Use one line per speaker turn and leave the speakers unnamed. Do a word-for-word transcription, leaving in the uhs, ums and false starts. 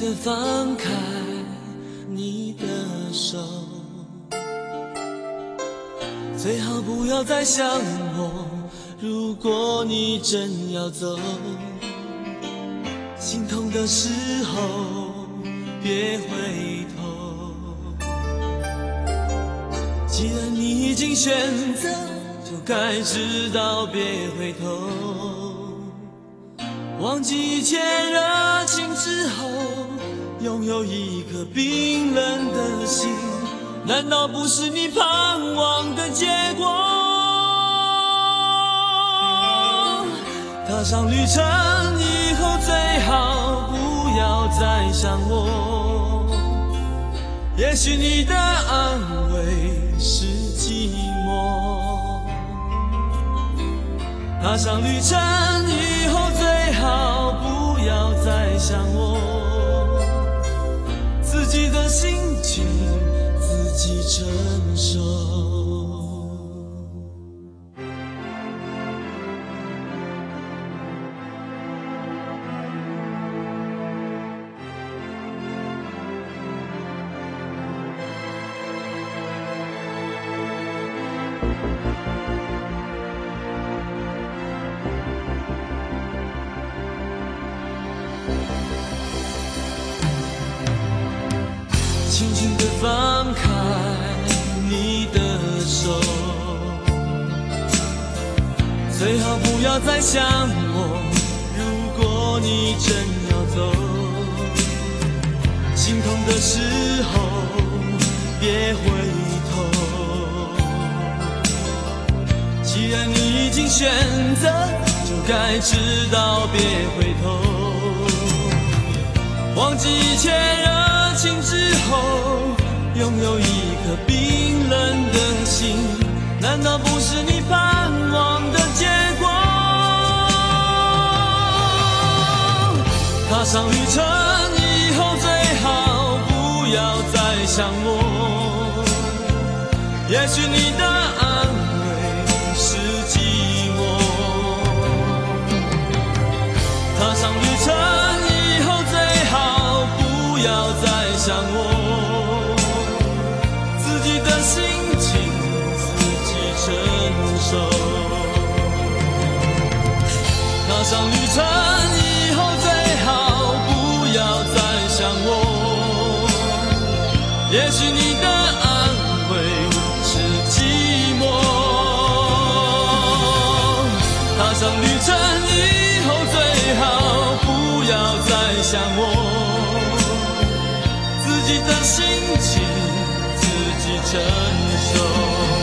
地放开你的手，最好不要再想我，如果你真要走，心痛的时候别回头。既然你已经选择，就该知道别回头。忘记一切热情之后，拥有一颗冰冷的心，难道不是你盼望的结果？踏上旅程以后，最好不要再想我，也许你的安慰是寂寞。踏上旅程以后，最好不要再想我，自己的心情自己承受。轻轻地放开你的手，最好不要再想我，如果你真要走，心痛的时候别回头。既然你已经选择，就该知道别回头。忘记一切热情之后，拥有一颗冰冷的心，难道不是你盼望的结果？踏上旅程以后，最好不要再想我，也许你的安慰是寂寞。踏上旅程以后，最好不要再想我，自己的心情自己承受。踏上旅程以后，最好不要再想我，也许你的安慰是寂寞。踏上旅程以后，最好不要再想我，自己的心情自己承受。